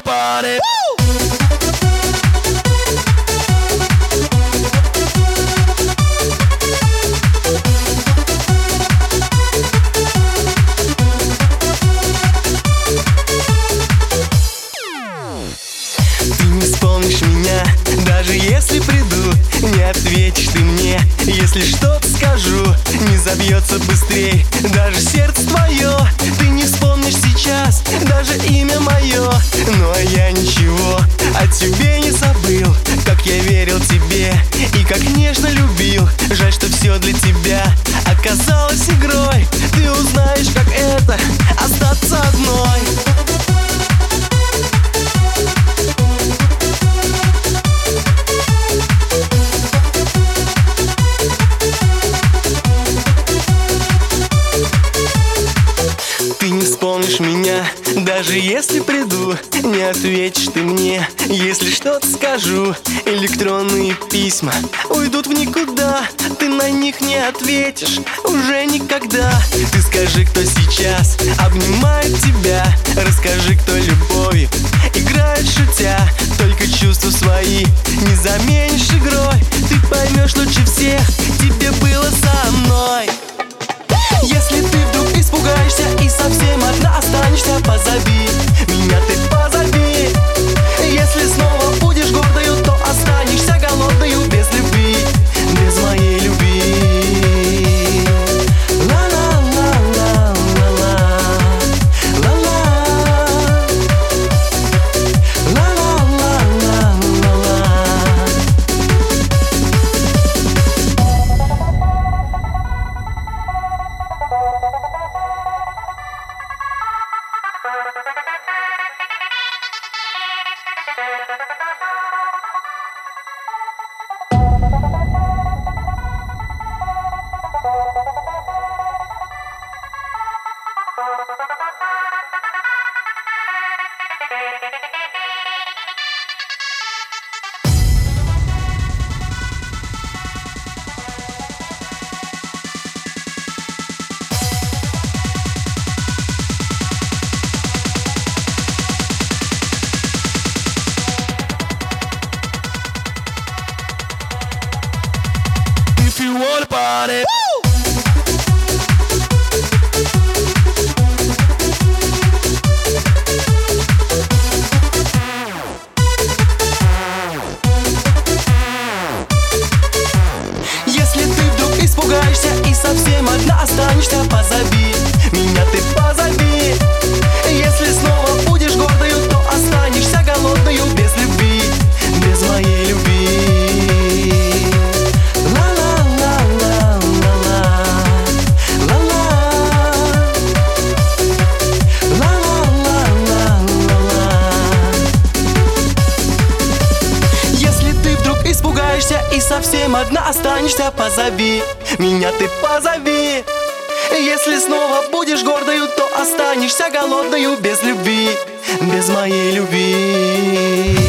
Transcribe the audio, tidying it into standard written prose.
party. Ты не вспомнишь меня, даже если приду. Не ответишь ты мне, если что-то скажу. Не забьется быстрей даже сердце твое. Ты не вспомнишь сейчас даже имя мое. Ну а я ничего о тебе не забыл. Как я верил тебе и как нежно любил. Жаль, что все для тебя оказалось игрой. Ты узнаешь, как это остаться одной. Ты не вспомнишь меня, даже если приду. Не ответишь ты мне, если что-то скажу. Электронные письма уйдут в никуда. Ты на них не ответишь уже никогда. Ты скажи, кто сейчас обнимает тебя. Расскажи, кто любовью играет шутя. Только чувства свои не заменишь игрой. Ты поймешь лучше всех, тебе было со мной. Если ты вдруг испугаешься и совсем одна останешься, позови меня, ты позови. Если снова будешь гордою, то останешься голодною без любви, без моей любви. If you wanna party. Если ты вдруг испугаешься и совсем одна останешься, позови меня, ты позови. Если снова будешь гордою, то останешься голодною без любви, без моей любви. Если ты вдруг испугаешься и совсем одна останешься, позови меня, ты позови. Если снова будешь гордою, то останешься голодною без любви, без моей любви.